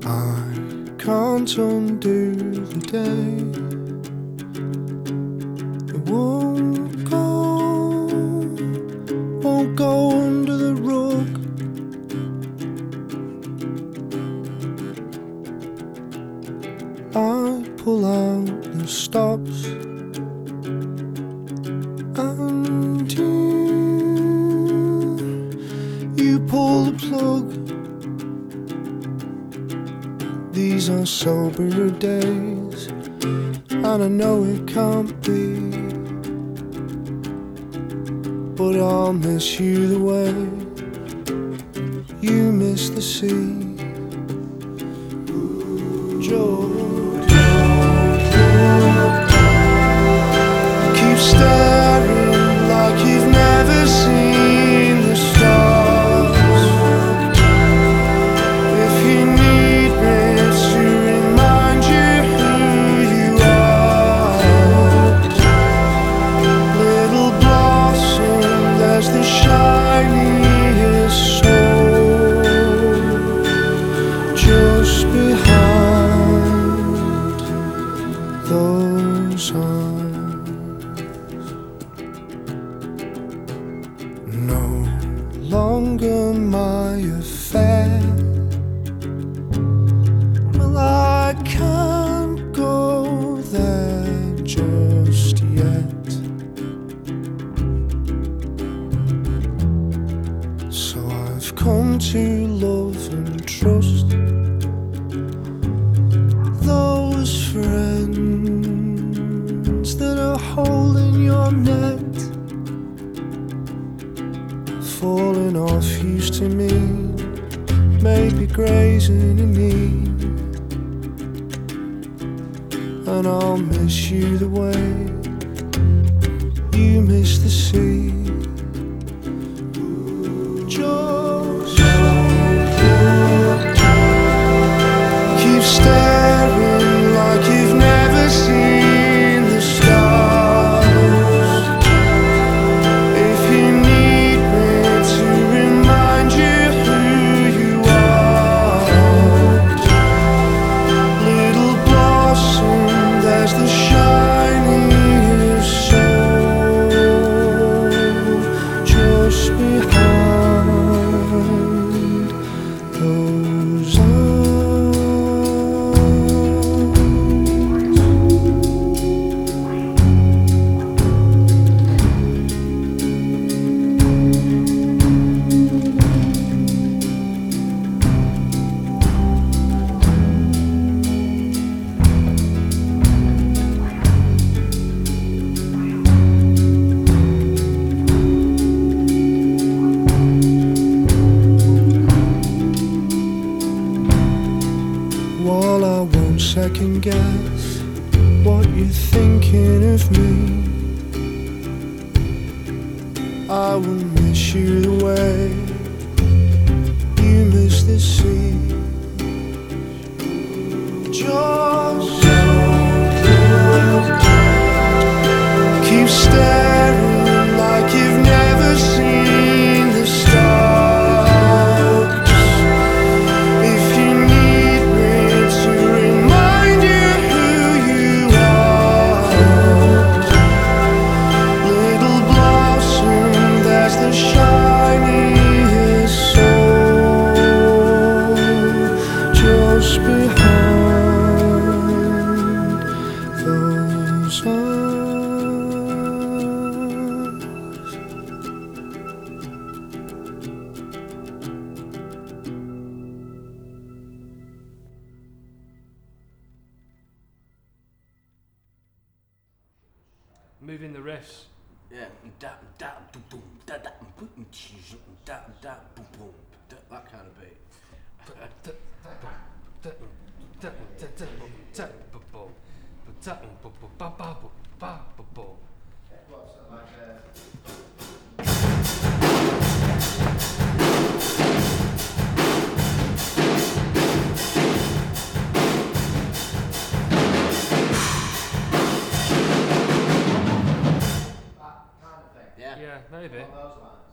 I can't undo the day. It won't go under the rug. I pull out the stops, and you pull the plug. These are soberer days, and I know it can't be, but I'll miss you the way you miss the sea. Keep staring like you've never seen the stars. If you need me to remind you who you are, little blossom, there's the shiniest soul just behind those arms. No longer my affair. Well, I can't go there just yet. So I've come to love and trust those friends that are holding your net. Falling off used to mean maybe grazing a knee, and I'll miss you the way you miss the sea. Just keep staring like you've never seen the stars. If you need me to remind you who you are, little blossom, there's the shiniest soul just behind those arms. While I won't second guess what you're thinking of me, I will miss you the way you miss the sea. Just keep staring like you've never seen the stars. If you need me to remind you who you are, little blossom, there's the shiniest soul just behind those arms. Moving the riffs. Yeah. That kind of beat. Yeah, maybe. Along those lines.